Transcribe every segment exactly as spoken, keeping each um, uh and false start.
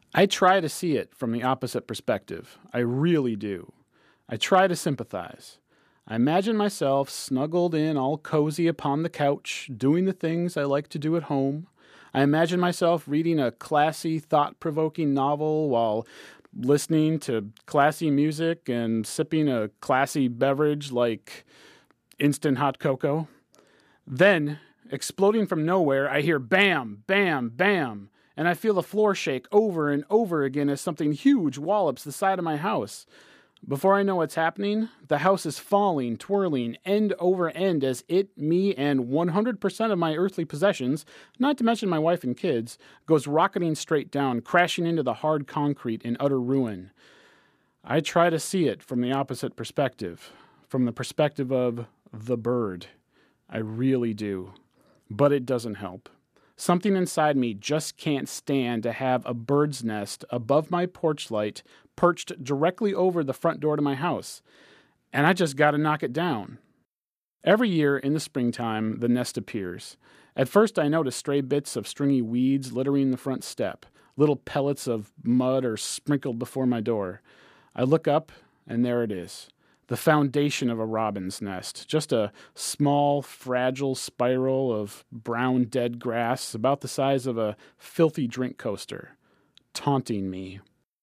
I try to see it from the opposite perspective. I really do. I try to sympathize. I imagine myself snuggled in all cozy upon the couch, doing the things I like to do at home. I imagine myself reading a classy, thought-provoking novel while listening to classy music and sipping a classy beverage like instant hot cocoa. Then, exploding from nowhere, I hear bam, bam, bam, and I feel the floor shake over and over again as something huge wallops the side of my house. Before I know what's happening, the house is falling, twirling, end over end as it, me, and one hundred percent of my earthly possessions, not to mention my wife and kids, goes rocketing straight down, crashing into the hard concrete in utter ruin. I try to see it from the opposite perspective, from the perspective of the bird. I really do. But it doesn't help. Something inside me just can't stand to have a bird's nest above my porch light perched directly over the front door to my house, and I just gotta knock it down. Every year in the springtime, the nest appears. At first I notice stray bits of stringy weeds littering the front step. Little pellets of mud are sprinkled before my door. I look up, and there it is. The foundation of a robin's nest, just a small, fragile spiral of brown dead grass about the size of a filthy drink coaster, taunting me.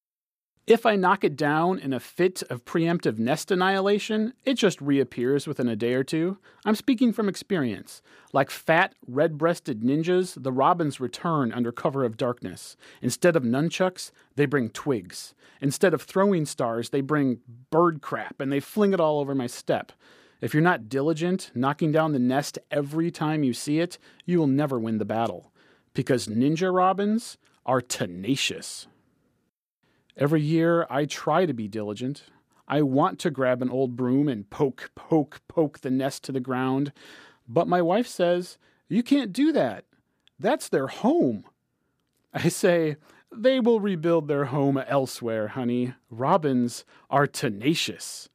If I knock it down in a fit of preemptive nest annihilation, it just reappears within a day or two. I'm speaking from experience. Like fat, red-breasted ninjas, the robins return under cover of darkness. Instead of nunchucks, they bring twigs. Instead of throwing stars, they bring bird crap, and they fling it all over my step. If you're not diligent, knocking down the nest every time you see it, you will never win the battle. Because ninja robins are tenacious. Every year, I try to be diligent. I want to grab an old broom and poke, poke, poke the nest to the ground. But my wife says, "You can't do that. That's their home." I say, "They will rebuild their home elsewhere, honey. Robins are tenacious."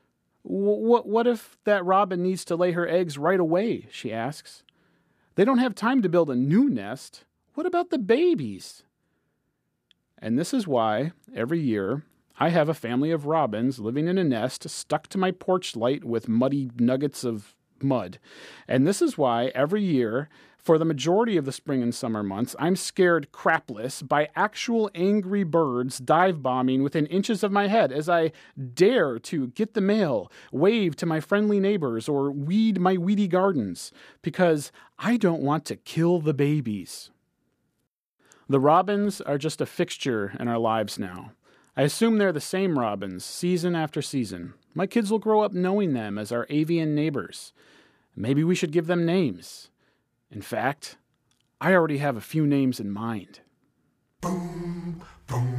What, what if that robin needs to lay her eggs right away, she asks. They don't have time to build a new nest. What about the babies? And this is why, every year, I have a family of robins living in a nest stuck to my porch light with muddy nuggets of mud. And this is why, every year, for the majority of the spring and summer months, I'm scared crapless by actual angry birds dive-bombing within inches of my head as I dare to get the mail, wave to my friendly neighbors, or weed my weedy gardens, because I don't want to kill the babies. The robins are just a fixture in our lives now. I assume they're the same robins, season after season. My kids will grow up knowing them as our avian neighbors. Maybe we should give them names. In fact, I already have a few names in mind. Boom, boom.